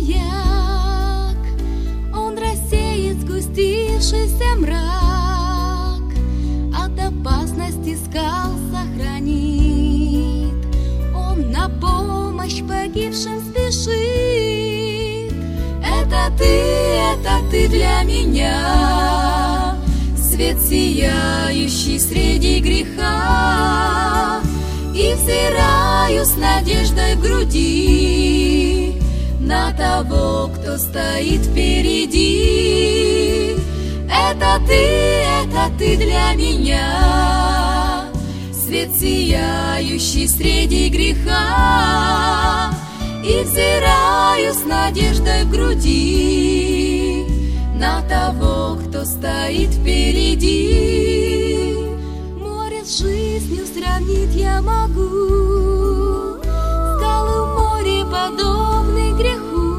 маяк, он рассеет сгустившийся мрак, от опасности скал сохранит, он на помощь погибшим спешит. Это ты для меня, свет сияющий среди греха, и взираю с надеждой в груди на того, кто стоит впереди. Это ты для меня, свет сияющий среди греха, и взираю с надеждой в груди на того, кто стоит впереди. Море с жизнью сравнить я могу, скалы в море подобны греху,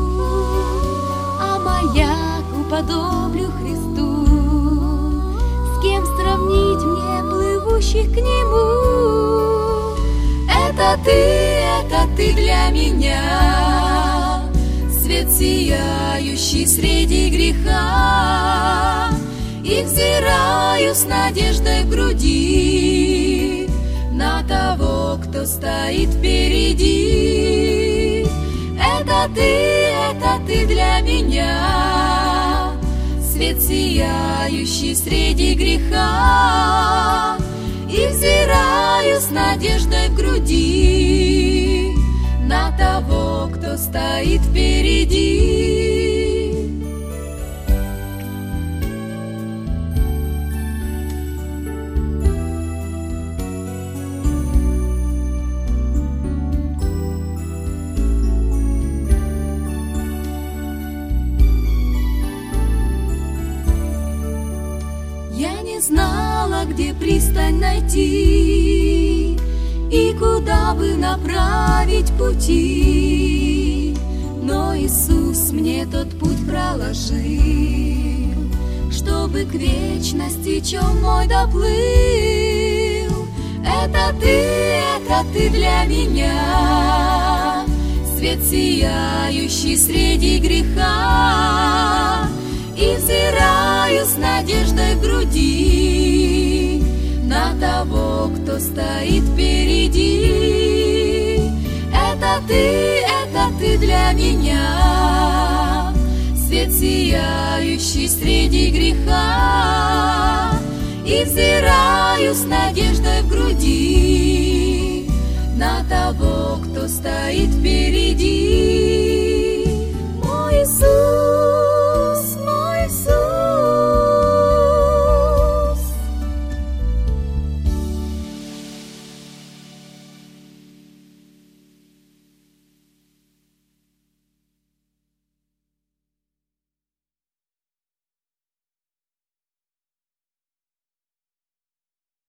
а маяк уподоблю Христу. С кем сравнить мне плывущих к Нему? Это ты для меня, свет сияющий среди греха, и взираю с надеждой в груди на того, кто стоит впереди. Это ты для меня, свет сияющий среди греха, и взираю с надеждой в груди на того, кто стоит впереди. Я не знала, где пристань найти и куда бы направить пути, но Иисус мне тот путь проложил, чтобы к вечности чем мой доплыл. Это ты для меня, свет сияющий среди греха, и взираю с надеждой в груди на того, кто стоит впереди. Это ты для меня, свет сияющий среди греха, и взираю с надеждой в груди на того, кто стоит впереди.